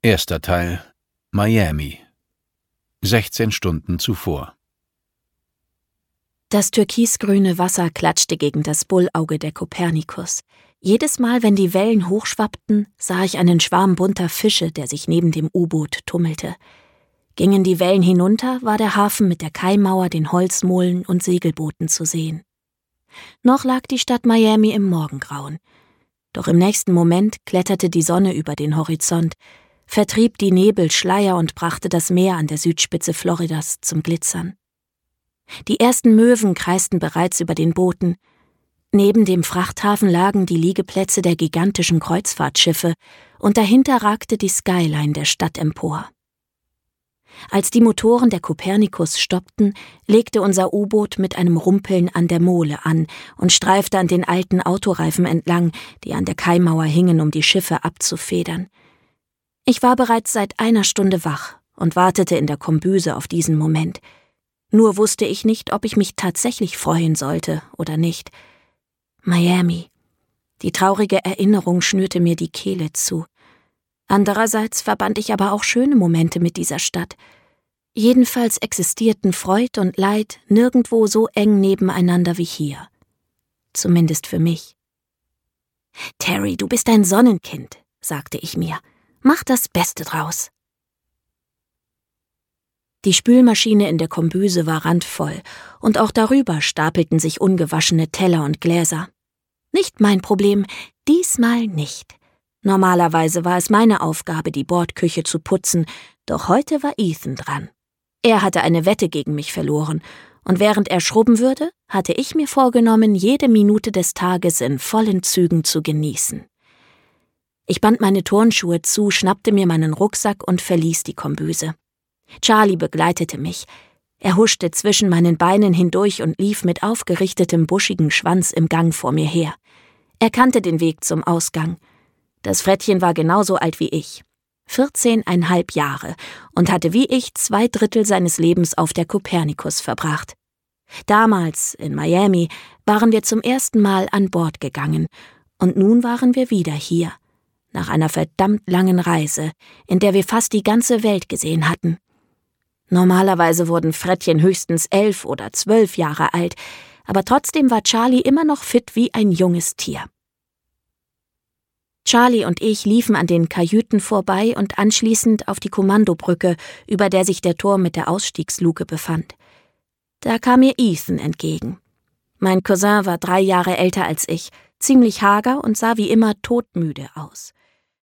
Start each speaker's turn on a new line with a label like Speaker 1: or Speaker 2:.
Speaker 1: Erster Teil: Miami. 16 Stunden zuvor.
Speaker 2: Das türkisgrüne Wasser klatschte gegen das Bullauge der Kopernikus. Jedes Mal, wenn die Wellen hochschwappten, sah ich einen Schwarm bunter Fische, der sich neben dem U-Boot tummelte. Gingen die Wellen hinunter, war der Hafen mit der Kaimauer, den Holzmolen und Segelbooten zu sehen. Noch lag die Stadt Miami im Morgengrauen. Doch im nächsten Moment kletterte die Sonne über den Horizont, vertrieb die Nebelschleier und brachte das Meer an der Südspitze Floridas zum Glitzern. Die ersten Möwen kreisten bereits über den Booten. Neben dem Frachthafen lagen die Liegeplätze der gigantischen Kreuzfahrtschiffe und dahinter ragte die Skyline der Stadt empor. Als die Motoren der Kopernikus stoppten, legte unser U-Boot mit einem Rumpeln an der Mole an und streifte an den alten Autoreifen entlang, die an der Kaimauer hingen, um die Schiffe abzufedern. Ich war bereits seit einer Stunde wach und wartete in der Kombüse auf diesen Moment. Nur wusste ich nicht, ob ich mich tatsächlich freuen sollte oder nicht. Miami. Die traurige Erinnerung schnürte mir die Kehle zu. Andererseits verband ich aber auch schöne Momente mit dieser Stadt. Jedenfalls existierten Freud und Leid nirgendwo so eng nebeneinander wie hier. Zumindest für mich. »Terry, du bist ein Sonnenkind«, sagte ich mir. »Mach das Beste draus.« Die Spülmaschine in der Kombüse war randvoll, und auch darüber stapelten sich ungewaschene Teller und Gläser. Nicht mein Problem, diesmal nicht. Normalerweise war es meine Aufgabe, die Bordküche zu putzen, doch heute war Ethan dran. Er hatte eine Wette gegen mich verloren, und während er schrubben würde, hatte ich mir vorgenommen, jede Minute des Tages in vollen Zügen zu genießen. Ich band meine Turnschuhe zu, schnappte mir meinen Rucksack und verließ die Kombüse. Charlie begleitete mich. Er huschte zwischen meinen Beinen hindurch und lief mit aufgerichtetem buschigen Schwanz im Gang vor mir her. Er kannte den Weg zum Ausgang. Das Frettchen war genauso alt wie ich, 14,5 Jahre, und hatte wie ich 2/3 seines Lebens auf der Kopernikus verbracht. Damals, in Miami, waren wir zum ersten Mal an Bord gegangen, und nun waren wir wieder hier, nach einer verdammt langen Reise, in der wir fast die ganze Welt gesehen hatten. Normalerweise wurden Frettchen höchstens 11 oder 12 Jahre alt, aber trotzdem war Charlie immer noch fit wie ein junges Tier. Charlie und ich liefen an den Kajüten vorbei und anschließend auf die Kommandobrücke, über der sich der Turm mit der Ausstiegsluke befand. Da kam mir Ethan entgegen. Mein Cousin war 3 Jahre älter als ich, ziemlich hager und sah wie immer todmüde aus.